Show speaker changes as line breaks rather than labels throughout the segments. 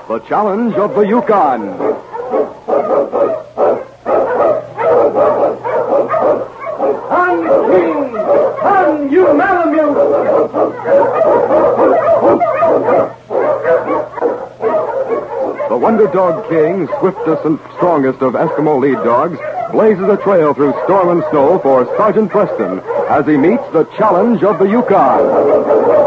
The Challenge of the Yukon.
On King! On you Malamute!
The Wonder Dog King, swiftest and strongest of Eskimo lead dogs, blazes a trail through storm and snow for Sergeant Preston as he meets the Challenge of the Yukon.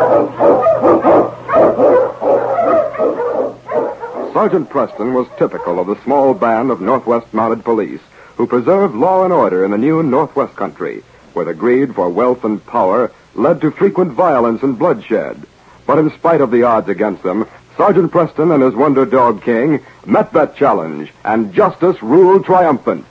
Sergeant Preston was typical of the small band of Northwest Mounted Police who preserved law and order in the new Northwest country, where the greed for wealth and power led to frequent violence and bloodshed. But in spite of the odds against them, Sergeant Preston and his Wonder Dog King met that challenge, and justice ruled triumphant.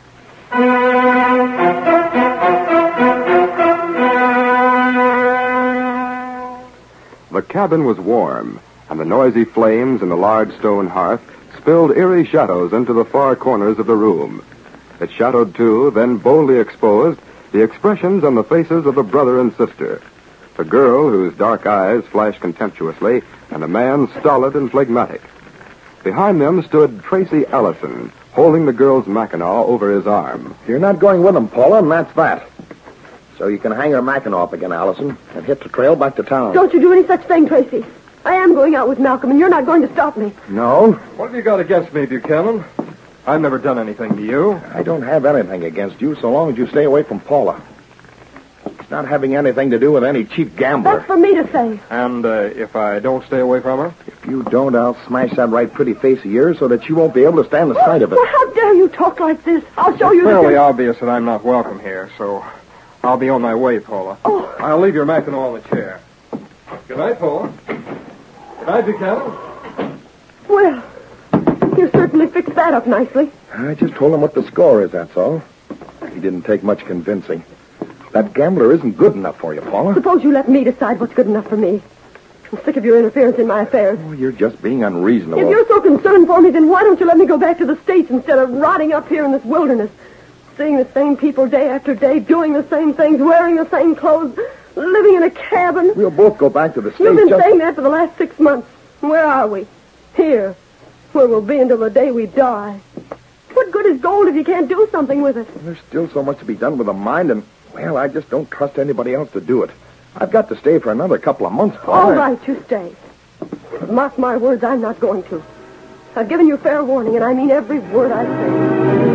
The cabin was warm, and the noisy flames in the large stone hearth spilled eerie shadows into the far corners of the room. It shadowed, too, then boldly exposed, the expressions on the faces of the brother and sister. The girl whose dark eyes flashed contemptuously, and the man stolid and phlegmatic. Behind them stood Tracy Allison, holding the girl's Mackinaw over his arm.
You're not going with them, Paula, and that's that. So you can hang her Mackinaw up again, Allison, and hit the trail back to town.
Don't you do any such thing, Tracy. I am going out with Malcolm, and you're not going to stop me.
No?
What have you got against me, Buchanan? I've never done anything to you.
I don't have anything against you so long as you stay away from Paula. It's not having anything to do with any cheap gambler.
That's for me to say.
And if I don't stay away from her?
If you don't, I'll smash that right pretty face of yours so that you won't be able to stand the sight of it.
Well, how dare you talk like this? I'll show you
It's fairly obvious that I'm not welcome here, so I'll be on my way, Paula.
Oh.
I'll leave your Mackinaw on the chair. Good night, Paula. Good night, Buchanan.
Well, you certainly fixed that up nicely.
I just told him what the score is, that's all. He didn't take much convincing. That gambler isn't good enough for you, Paula.
Suppose you let me decide what's good enough for me. I'm sick of your interference in my affairs.
Oh, you're just being unreasonable.
If you're so concerned for me, then why don't you let me go back to the States instead of rotting up here in this wilderness? Seeing the same people day after day, doing the same things, wearing the same clothes, living in a cabin.
We'll both go back to the States.
You've been saying that for the last 6 months. Where are we? Here. Where we'll be until the day we die. What good is gold if you can't do something with it?
There's still so much to be done with the mind, and, well, I just don't trust anybody else to do it. I've got to stay for another couple of months, Paula.
All right, you stay. But mark my words, I'm not going to. I've given you fair warning, and I mean every word I say.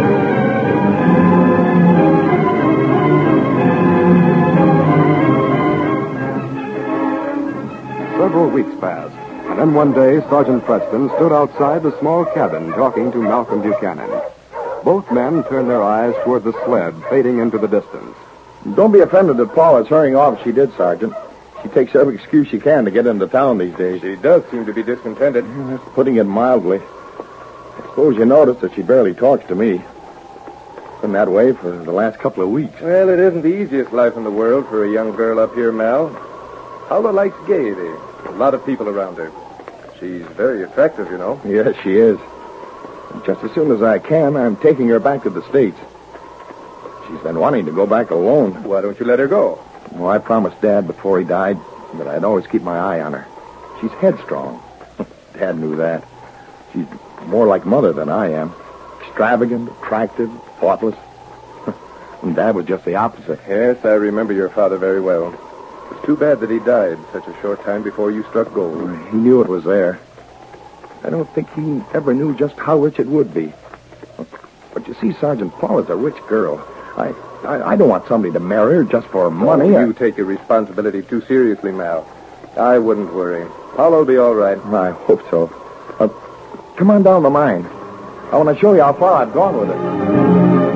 Several weeks passed, and then one day Sergeant Preston stood outside the small cabin talking to Malcolm Buchanan. Both men turned their eyes toward the sled fading into the distance.
Don't be offended that Paula's hurrying off as she did, Sergeant. She takes every excuse she can to get into town these days.
She does seem to be discontented.
That's putting it mildly. I suppose you noticed that she barely talks to me. It's been that way for the last couple of weeks.
Well, it isn't the easiest life in the world for a young girl up here, Mal. Paula likes gaiety. A lot of people around her. She's very attractive, you know.
Yes, she is. And just as soon as I can, I'm taking her back to the States. She's been wanting to go back alone.
Why don't you let her go?
Well, I promised Dad before he died that I'd always keep my eye on her. She's headstrong. Dad knew that. She's more like Mother than I am. Extravagant, attractive, thoughtless. And Dad was just the opposite.
Yes, I remember your father very well. It's too bad that he died such a short time before you struck gold.
He knew it was there. I don't think he ever knew just how rich it would be. But you see, Sergeant, Paula's a rich girl. I don't want somebody to marry her just for money.
You take your responsibility too seriously, Mal. I wouldn't worry. Paula will be all right.
I hope so. Come on down the mine. I want to show you how far I've gone with it.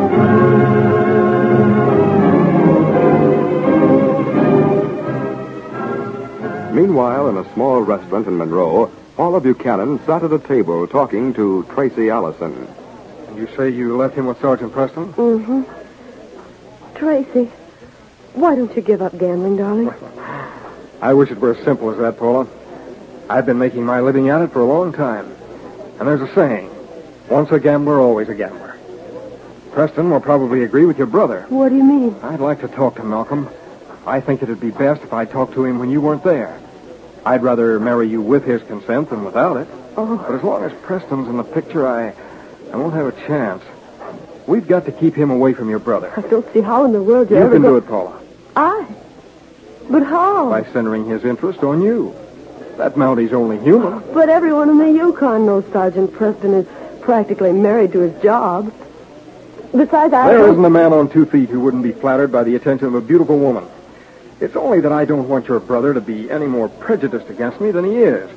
Meanwhile, in a small restaurant in Monroe, Paula Buchanan sat at a table talking to Tracy Allison.
You say you left him with Sergeant Preston?
Mm-hmm. Tracy, why don't you give up gambling, darling?
I wish it were as simple as that, Paula. I've been making my living at it for a long time. And there's a saying, once a gambler, always a gambler. Preston will probably agree with your brother.
What do you mean?
I'd like to talk to Malcolm. I think it'd be best if I talked to him when you weren't there. I'd rather marry you with his consent than without it.
Oh.
But as long as Preston's in the picture, I won't have a chance. We've got to keep him away from your brother.
I don't see how in the world
You
ever
can do it, Paula.
But how?
By centering his interest on you. That Mounty's only human.
But everyone in the Yukon knows Sergeant Preston is practically married to his job. Besides,
There isn't a man on 2 feet who wouldn't be flattered by the attention of a beautiful woman. It's only that I don't want your brother to be any more prejudiced against me than he is.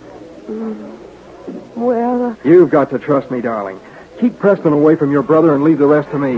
Well,
You've got to trust me, darling. Keep Preston away from your brother and leave the rest to me.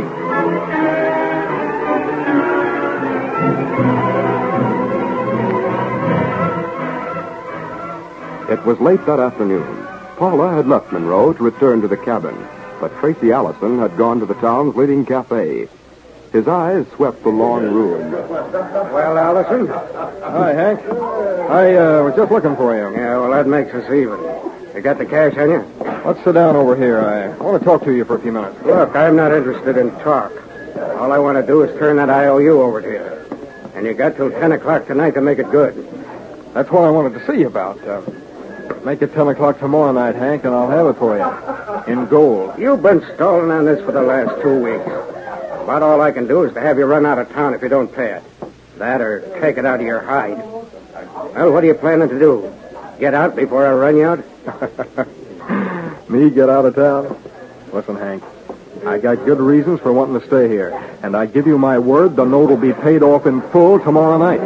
It was late that afternoon. Paula had left Monroe to return to the cabin, but Tracy Allison had gone to the town's leading cafe. His eyes swept the long room.
Well, Allison?
Hi, Hank. I was just looking for you.
Yeah, well, that makes us even. You got the cash on you?
Let's sit down over here. I want to talk to you for a few minutes.
Look, I'm not interested in talk. All I want to do is turn that IOU over to you. And you got till 10 o'clock tonight to make it good.
That's what I wanted to see you about. Make it 10 o'clock tomorrow night, Hank, and I'll have it for you. In gold.
You've been stalling on this for the last 2 weeks. About all I can do is to have you run out of town if you don't pay it. That or take it out of your hide. Well, what are you planning to do? Get out before I run you out?
Me get out of town? Listen, Hank, I got good reasons for wanting to stay here. And I give you my word, the note will be paid off in full tomorrow night.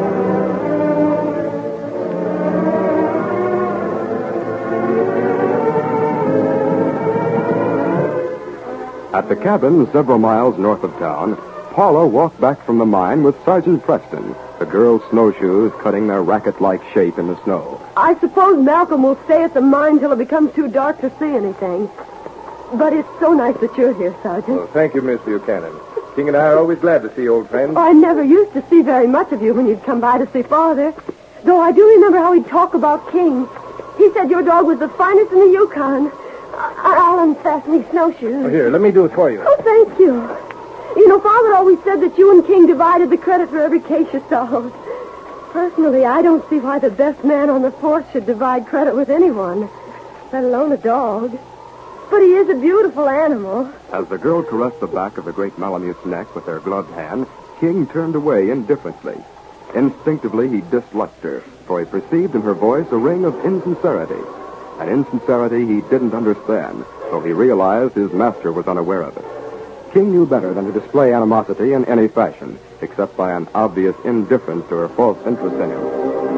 At the cabin several miles north of town, Paula walked back from the mine with Sergeant Preston, the girl's snowshoes cutting their racket-like shape in the snow.
I suppose Malcolm will stay at the mine till it becomes too dark to see anything. But it's so nice that you're here, Sergeant.
Well, thank you, Miss Buchanan. King and I are always glad to see old friends.
I never used to see very much of you when you'd come by to see Father. Though I do remember how he'd talk about King. He said your dog was the finest in the Yukon. I'll unfasten these snowshoes.
Oh, here, let me do it for you.
Oh, thank you. You know, Father always said that you and King divided the credit for every case you solved. Personally, I don't see why the best man on the force should divide credit with anyone, let alone a dog. But he is a beautiful animal.
As the girl caressed the back of the great Malamute's neck with her gloved hand, King turned away indifferently. Instinctively, he disliked her, for he perceived in her voice a ring of insincerity. An insincerity he didn't understand, though he realized his master was unaware of it. King knew better than to display animosity in any fashion, except by an obvious indifference to her false interest in him.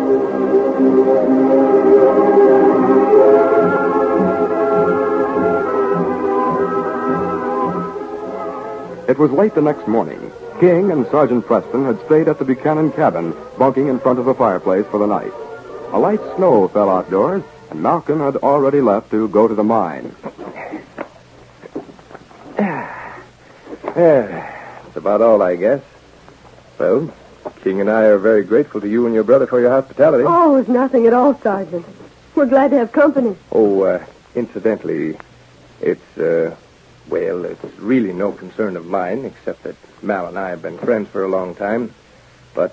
It was late the next morning. King and Sergeant Preston had stayed at the Buchanan cabin, bunking in front of the fireplace for the night. A light snow fell outdoors, and Malcolm had already left to go to the mine.
That's about all, I guess. Well, King and I are very grateful to you and your brother for your hospitality.
Oh, it's nothing at all, Sergeant. We're glad to have company.
Oh, incidentally, it's really no concern of mine, except that Mal and I have been friends for a long time. But,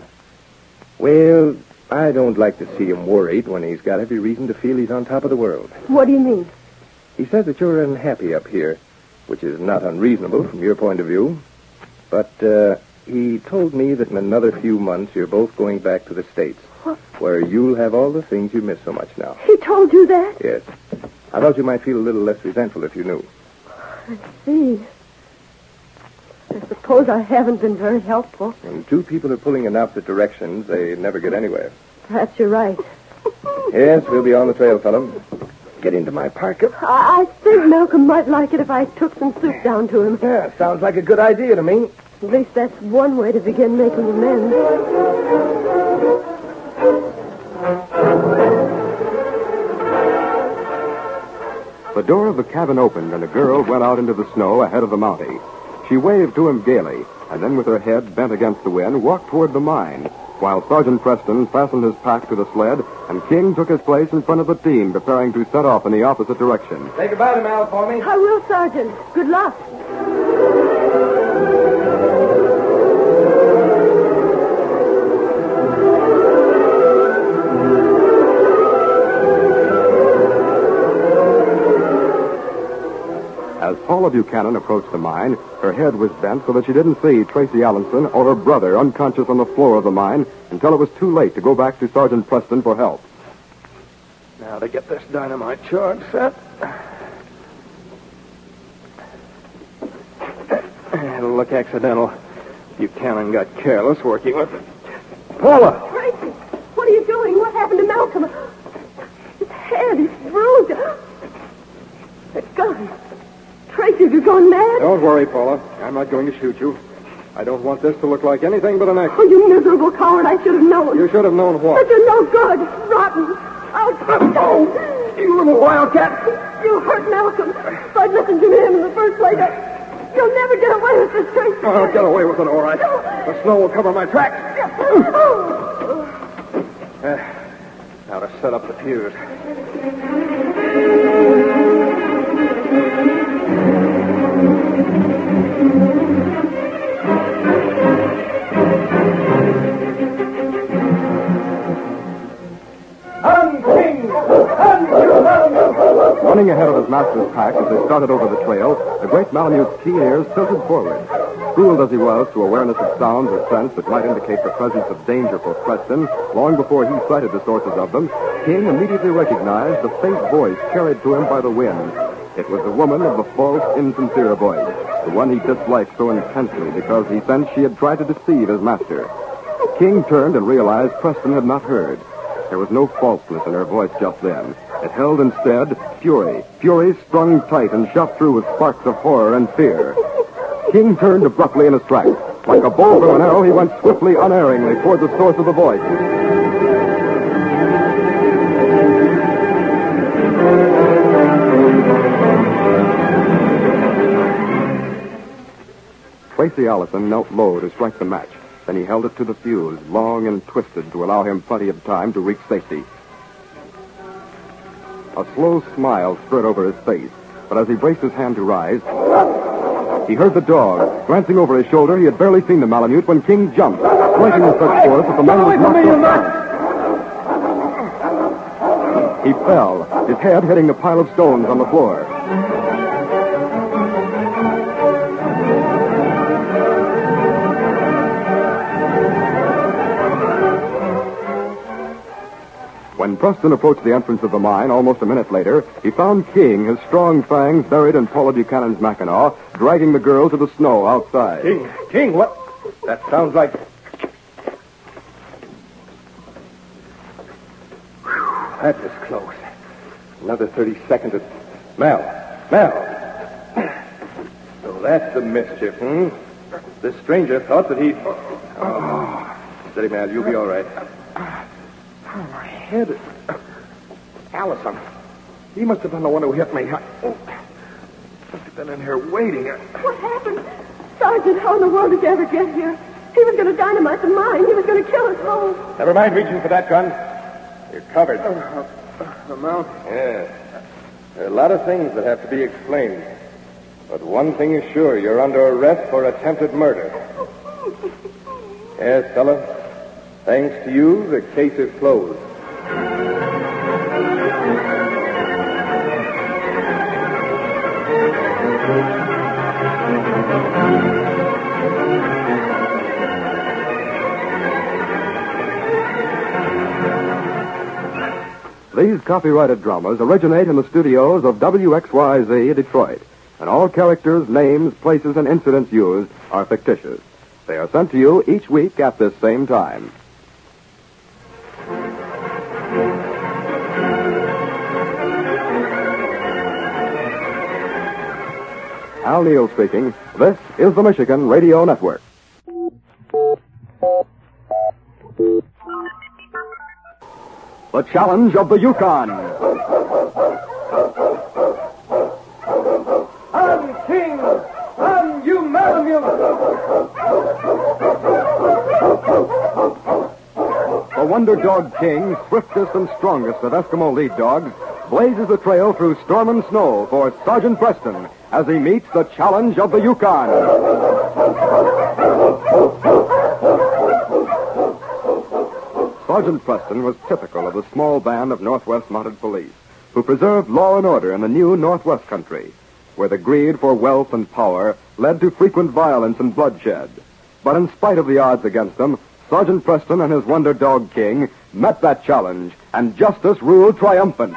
I don't like to see him worried when he's got every reason to feel he's on top of the world.
What do you mean?
He says that you're unhappy up here, which is not unreasonable from your point of view. But, he told me that in another few months you're both going back to the States,
What?
where you'll have all the things you miss so much now.
He told you that?
Yes. I thought you might feel a little less resentful if you knew.
I see. I suppose I haven't been very helpful.
When two people are pulling in opposite directions, they never get anywhere.
Perhaps you're right.
Yes, we'll be on the trail, fellow. Get into my parka.
I think Malcolm might like it if I took some soup down to him.
Yeah, sounds like a good idea to me.
At least that's one way to begin making amends.
The door of the cabin opened, and a girl went out into the snow ahead of the Mountie. She waved to him gaily, and then with her head bent against the wind, walked toward the mine, while Sergeant Preston fastened his pack to the sled, and King took his place in front of the team, preparing to set off in the opposite direction.
Say goodbye to Mal for me.
I will, Sergeant. Good luck.
Paula Buchanan approached the mine. Her head was bent so that she didn't see Tracy Allison or her brother unconscious on the floor of the mine until it was too late to go back to Sergeant Preston for help.
Now to get this dynamite charge set. It'll look accidental. Buchanan got careless working with it. Paula!
Tracy, what are you doing? What happened to Malcolm? His head, he's bruised. That gun. Tracy, have you gone mad?
Don't worry, Paula. I'm not going to shoot you. I don't want this to look like anything but an accident.
Oh, you miserable coward. I should have known.
You should have known what?
But you're no good. Rotten.
Oh, you little wildcat.
You hurt Malcolm. If I'd listened to him in the first place, you'll never get away with this, Tracy.
Oh, I'll get away with it, all right. The snow will cover my tracks. Now to set up the fuse.
Running ahead of his master's pack as they started over the trail, the great Malamute's keen ears tilted forward. Schooled as he was to awareness of sounds or scents that might indicate the presence of danger for Preston, long before he sighted the sources of them, King immediately recognized the faint voice carried to him by the wind. It was the woman of the false, insincere voice, the one he disliked so intensely because he sensed she had tried to deceive his master. King turned and realized Preston had not heard. There was no falseness in her voice just then. It held instead fury. Fury strung tight and shot through with sparks of horror and fear. King turned abruptly in his tracks. Like a bolt from an arrow, he went swiftly, unerringly toward the source of the voice. Tracy Allison knelt low to strike the match. Then he held it to the fuse, long and twisted, to allow him plenty of time to reach safety. A slow smile spread over his face, but as he braced his hand to rise, he heard the dog. Glancing over his shoulder, he had barely seen the Malamute when King jumped, striking with such force that the man was knocked down. He fell, his head hitting the pile of stones on the floor. When Preston approached the entrance of the mine almost a minute later, he found King, his strong fangs buried in Paula Buchanan's mackinaw, dragging the girl to the snow outside.
King, what? That sounds like... Whew, that was close. Another 30 seconds. Mel. So that's the mischief, This stranger thought that he... Oh. Steady, Mal, you'll be all right. Oh, my head. Allison. He must have been the one who hit me. Must have been in here waiting.
What happened? Sergeant, how in the world did you ever get here? He was going to dynamite the mine. He was going to kill us both.
Never mind reaching for that gun. You're covered.
The mount?
Yes. There are a lot of things that have to be explained. But one thing is sure, you're under arrest for attempted murder. Yes, fella. Thanks to you, the case is closed.
These copyrighted dramas originate in the studios of WXYZ Detroit, and all characters, names, places, and incidents used are fictitious. They are sent to you each week at this same time. Al Neal speaking. This is the Michigan Radio Network. The Challenge of the Yukon.
I'm King! I'm you, Malamute!
The Wonder Dog King, swiftest and strongest of Eskimo lead dogs, blazes the trail through storm and snow for Sergeant Preston as he meets the Challenge of the Yukon. Sergeant Preston was typical of the small band of Northwest Mounted Police who preserved law and order in the new Northwest country. where the greed for wealth and power led to frequent violence and bloodshed. But in spite of the odds against them, Sergeant Preston and his Wonder Dog King met that challenge, and justice ruled triumphant.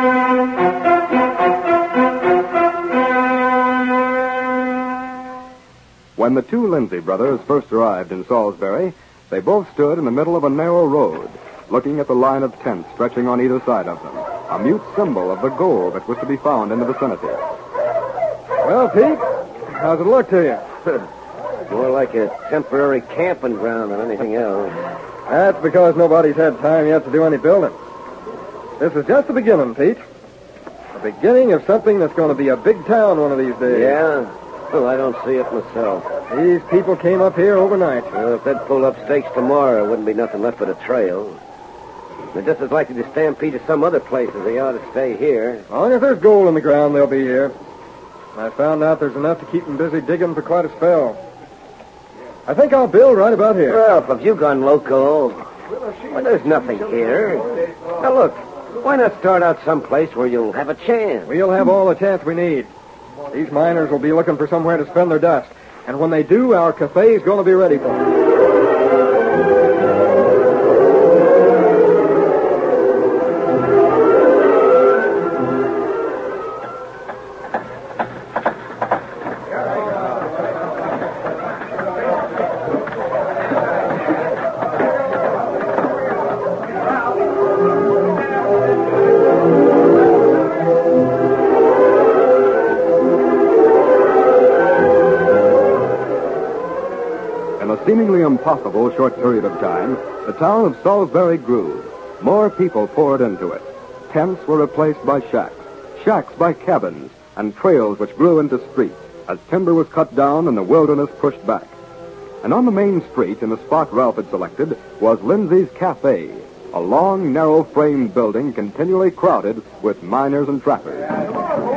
When the two Lindsay brothers first arrived in Salisbury, they both stood in the middle of a narrow road, looking at the line of tents stretching on either side of them, a mute symbol of the gold that was to be found in the vicinity.
Well, Pete, how's it look to you?
More like a temporary camping ground than anything else.
That's because nobody's had time yet to do any building. This is just the beginning, Pete. The beginning of something that's going to be a big town one of these days.
Yeah? Well, I don't see it myself.
These people came up here overnight.
Well, if they'd pull up stakes tomorrow, there wouldn't be nothing left but a trail. They're just as likely to stampede to some other place as they ought to stay here.
As long as there's gold in the ground, they'll be here. I found out there's enough to keep them busy digging for quite a spell. I think I'll build right about here.
Well, have you gone loco? Well, there's nothing here. Now, look, why not start out someplace where you'll have a chance?
We'll have all the chance we need. These miners will be looking for somewhere to spend their dust. And when they do, our cafe's going to be ready for them.
Seemingly impossible short period of time, the town of Salisbury grew. More people poured into it. Tents were replaced by shacks, shacks by cabins, and trails which grew into streets as timber was cut down and the wilderness pushed back. And on the main street, in the spot Ralph had selected, was Lindsay's Cafe, a long, narrow-framed building continually crowded with miners and trappers.
Hi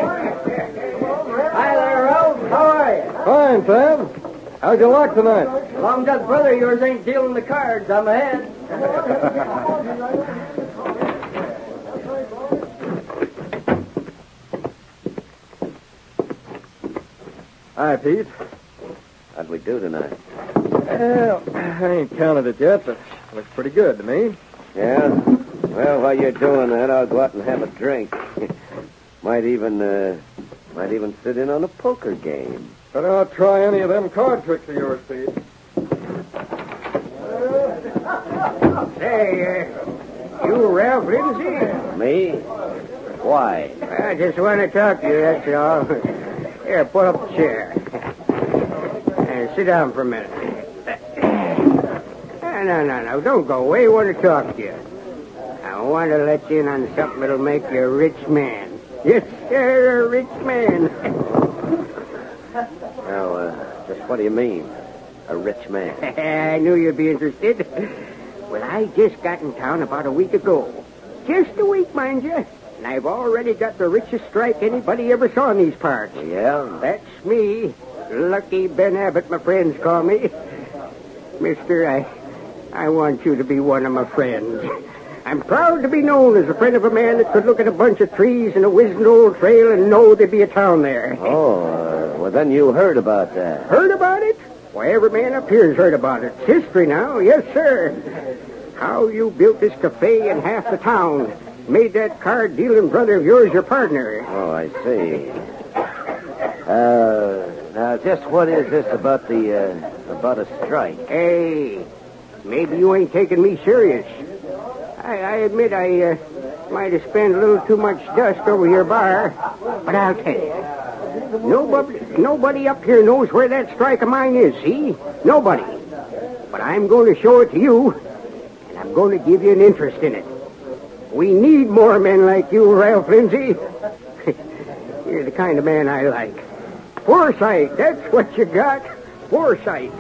there, Ralph. How are you?
Fine, Sam. How's your luck tonight?
As long as that brother of yours ain't dealing the cards, I'm ahead.
Hi, Pete.
How'd we do tonight?
Well, I ain't counted it yet, but it looks pretty good to me.
Yeah? Well, while you're doing that, I'll go out and have a drink. might even sit in on a poker game.
Better not try any of them card tricks of yours, Pete.
Say, you Ralph Lindsay?
Me? Why?
I just want to talk to you, that's all. Here, pull up a chair. And sit down for a minute. No, don't go away. I want to talk to you. I want to let you in on something that'll make you a rich man. Yes, sir, a rich man.
Now, just what do you mean, a rich man?
I knew you'd be interested. Well, I just got in town about a week ago. Just a week, mind you. And I've already got the richest strike anybody ever saw in these parts.
Yeah?
That's me. Lucky Ben Abbott, my friends call me. Mister, I want you to be one of my friends. I'm proud to be known as a friend of a man that could look at a bunch of trees and a wizened old trail and know there'd be a town there.
Oh, well, then you heard about that.
Heard about it? Why, every man up here's heard about it. It's history now, yes, sir. How you built this cafe in half the town. Made that card-dealing brother of yours your partner.
Oh, I see. Now, just what is this about a strike?
Hey, maybe you ain't taking me serious. I admit I might have spent a little too much dust over your bar, but I'll tell you. Nobody up here knows where that strike of mine is, see? Nobody. But I'm going to show it to you, and I'm going to give you an interest in it. We need more men like you, Ralph Lindsay. You're the kind of man I like. Foresight, that's what you got. Foresight.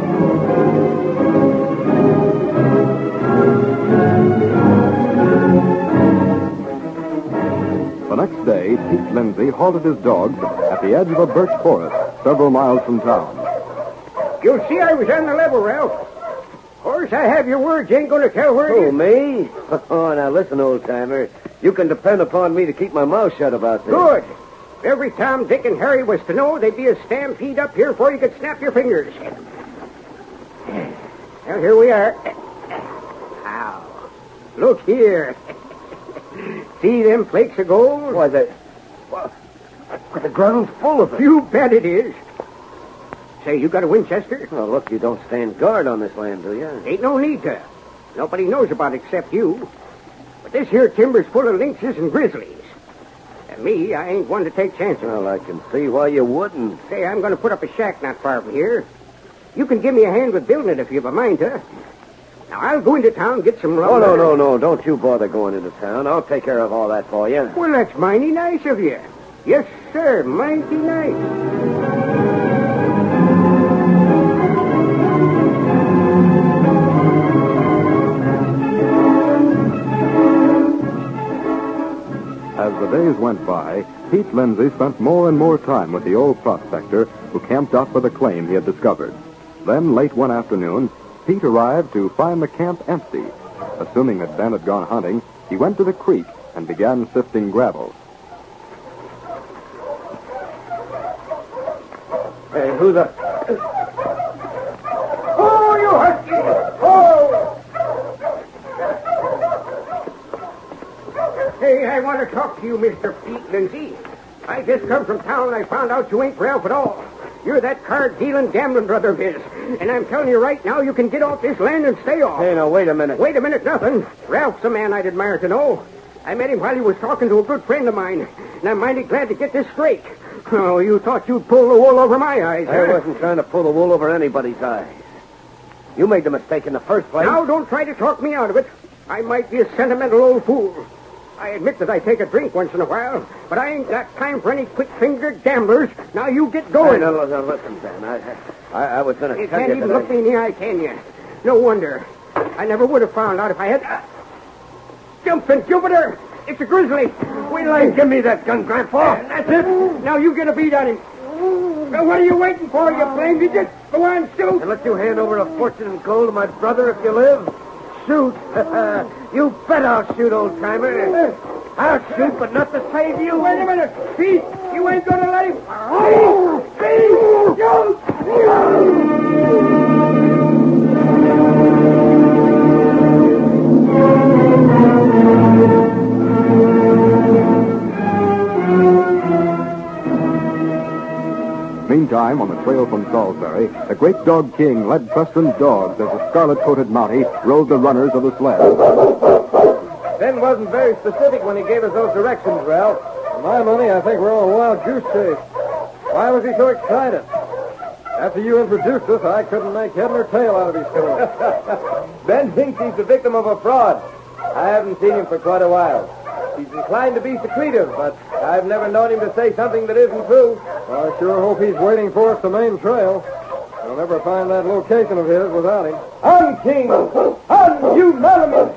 The next day, Pete Lindsay halted his dogs at the edge of a birch forest several miles from town.
You'll see I was on the level, Ralph. Of course, I have your word. You ain't going to tell where it
Who,
is.
me? Oh, now listen, old-timer. You can depend upon me to keep my mouth shut about this.
Good. Every Tom, Dick, and Harry was to know, there'd be a stampede up here before you could snap your fingers. Well, here we are. Ow. Look here. See them flakes of gold?
Why, the ground's full of it.
You bet it is. Say, you got a Winchester?
Well, look, you don't stand guard on this land, do you?
Ain't no need to. Nobody knows about it except you. But this here timber's full of lynxes and grizzlies. And me, I ain't one to take chances.
Well, I can see why you wouldn't.
Say, I'm going to put up a shack not far from here. You can give me a hand with building it if you've a mind to. Now, I'll go into town and get some lumber.
Oh, no. Don't you bother going into town. I'll take care of all that for you.
Well, that's mighty nice of you. Yes, sir, mighty nice.
As the days went by, Pete Lindsay spent more and more time with the old prospector who camped out for the claim he had discovered. Then, late one afternoon, Pete arrived to find the camp empty. Assuming that Ben had gone hunting, he went to the creek and began sifting gravel.
Hey, who the...
Oh, you husky! Oh! Hey, I want to talk to you, Mr. Pete Lindsay. I just come from town and I found out you ain't Ralph at all. You're that card-dealing, gambling brother of his. And I'm telling you right now, you can get off this land and stay off.
Hey, now, wait a minute.
Wait a minute, nothing. Ralph's a man I'd admire to know. I met him while he was talking to a good friend of mine, and I'm mighty glad to get this straight. Oh, you thought you'd pull the wool over my eyes,
I
huh?
wasn't trying to pull the wool over anybody's eyes. You made the mistake in the first place.
Now, don't try to talk me out of it. I might be a sentimental old fool. I admit that I take a drink once in a while, but I ain't got time for any quick-fingered gamblers. Now, you get going.
Hey, now, listen, Ben. I was going to
You
tell
can't
you
even
that
look me in the eye, can you? No wonder. I never would have found out if I had... Jumping Jupiter! It's a grizzly! Wait till I...
Give me that gun, Grandpa.
That's it! Now you get a beat on him. Now, what are you waiting for, you blamed idiot? Go on, shoot!
And let you hand over a fortune in gold to my brother if you live? Shoot. You bet I'll shoot, old-timer. I'll shoot, but not to save you.
Wait a minute. Pete, you ain't going to let him... Pete! Shoot!
Meantime, on the trail from Salisbury, the great dog King led Preston's dogs as the scarlet-coated Mountie rode the runners of the sled.
Ben wasn't very specific when he gave us those directions, Ralph. For my money, I think we're on a wild goose chase. Why was he so excited? After you introduced us, I couldn't make head or tail out of his story.
Ben thinks he's the victim of a fraud. I haven't seen him for quite a while. He's inclined to be secretive, but I've never known him to say something that isn't true.
Well, I sure hope he's waiting for us the main trail. We'll never find that location of his without him.
On, King! On, you Malamute!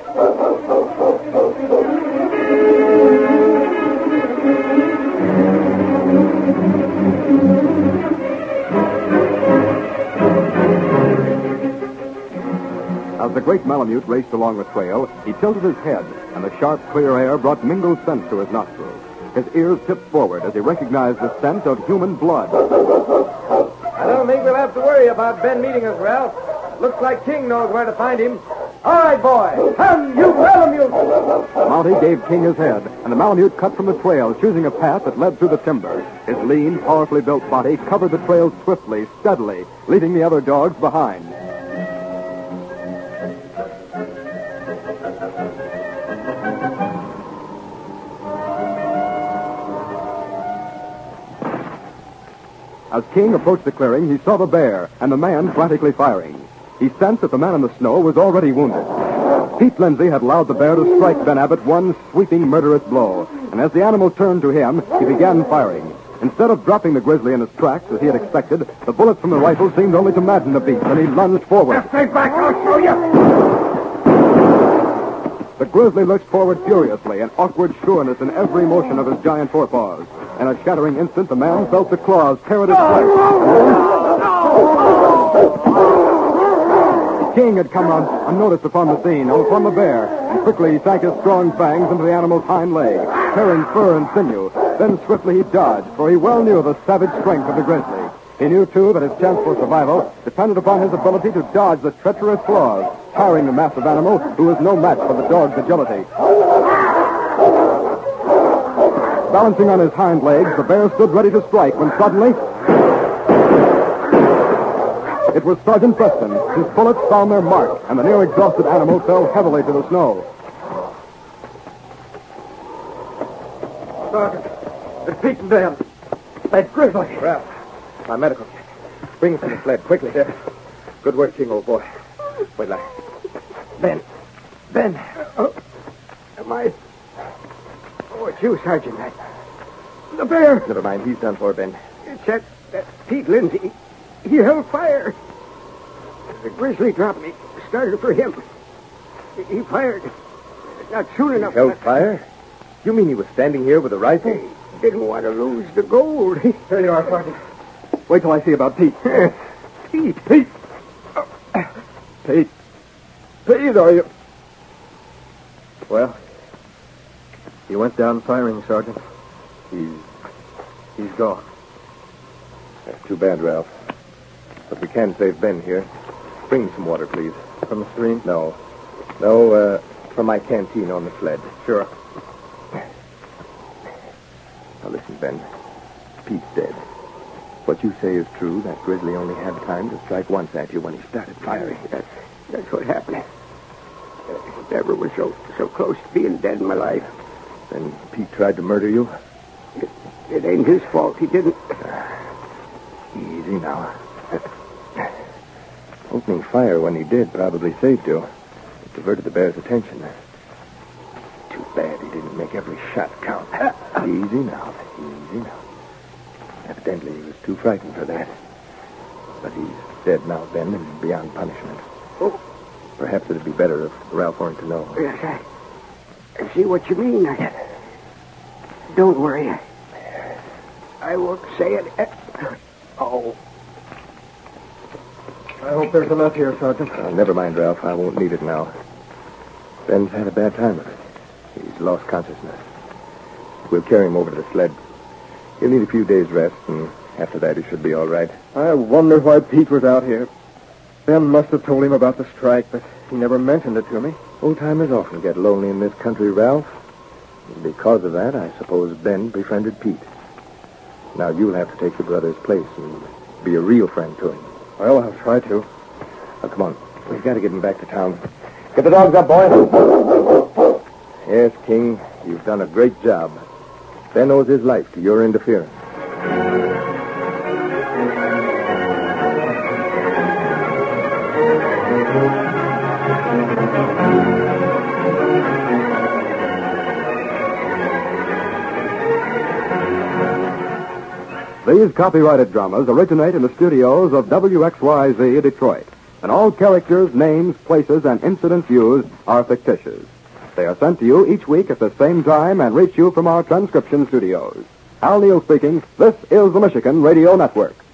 As the great Malamute raced along the trail, he tilted his head, and the sharp, clear air brought mingled scents to his nostrils. His ears tipped forward as he recognized the scent of human blood.
I don't think we'll have to worry about Ben meeting us, Ralph. Looks like King knows where to find him. All right, boy. Come, you Malamute!
Mountie gave King his head, and the Malamute cut from the trail, choosing a path that led through the timber. His lean, powerfully built body covered the trail swiftly, steadily, leaving the other dogs behind. As King approached the clearing, he saw the bear and the man frantically firing. He sensed that the man in the snow was already wounded. Pete Lindsay had allowed the bear to strike Ben Abbott one sweeping, murderous blow, and as the animal turned to him, he began firing. Instead of dropping the grizzly in his tracks, as he had expected, the bullets from the rifle seemed only to madden the beast, and he lunged forward.
Stay back, I'll show you!
The grizzly lurched forward furiously, an awkward sureness in every motion of his giant forepaws. In a shattering instant, the man felt the claws tear at his flesh. King had come unnoticed upon the scene, upon the bear, and quickly he sank his strong fangs into the animal's hind leg. tearing fur and sinew. Then swiftly he dodged, for he well knew the savage strength of the grizzly. He knew, too, that his chance for survival depended upon his ability to dodge the treacherous claws, tiring the massive animal who was no match for the dog's agility. Balancing on his hind legs, the bear stood ready to strike when suddenly... It was Sergeant Preston. His bullets found their mark, and the near-exhausted animal fell heavily to the snow.
Sergeant, it's Pete and Dan. That grizzly.
Ralph, my medical kit. Bring it from the sled, quickly.
Yes. Good work, King, old boy.
Wait, like.
Ben. Am I... Oh, it's you, Sergeant. The bear.
Never mind, he's done for, Ben.
It's that Pete Lindsay. He held fire. The grizzly dropped me. Started for him. He fired. Not soon enough.
Held fire? You mean he was standing here with a rifle?
He didn't want to lose the gold.
There you are, Sergeant.
Wait till I see about Pete. Pete. Pete, are you... Well, he went down firing, Sergeant. He's gone.
That's too bad, Ralph. But we can save Ben here. Bring me some water, please.
From the stream?
No, from my canteen on the sled.
Sure.
Now listen, Ben. Pete's dead. What you say is true. That grizzly only had time to strike once at you when he started firing.
That's what happened. Never was so close to being dead in my life.
Then Pete tried to murder you?
It ain't his fault. He didn't.
Easy now. Opening fire when he did probably saved you. It diverted the bear's attention. Too bad he didn't make every shot count. Easy now. Evidently, he was too frightened for that. But he's dead now, Ben, and beyond punishment.
Oh.
Perhaps it'd be better if Ralph weren't to know.
Yes, I see what you mean. Don't worry. I won't say it. Oh. I hope there's enough here, Sergeant.
Never mind, Ralph. I won't need it now. Ben's had a bad time of it. He's lost consciousness. We'll carry him over to the sled. He'll need a few days' rest, and after that he should be all right.
I wonder why Pete was out here. Ben must have told him about the strike, but he never mentioned it to me.
Old-timers often get lonely in this country, Ralph. And because of that, I suppose Ben befriended Pete. Now you'll have to take your brother's place and be a real friend to him.
Well, I'll try to.
Now, come on. We've got to get him back to town. Get the dogs up, boy. Yes, King, you've done a great job. Ben owes his life to your interference.
These copyrighted dramas originate in the studios of WXYZ Detroit, and all characters, names, places, and incidents used are fictitious. They are sent to you each week at the same time and reach you from our transcription studios. Al Neal speaking. This is the Michigan Radio Network.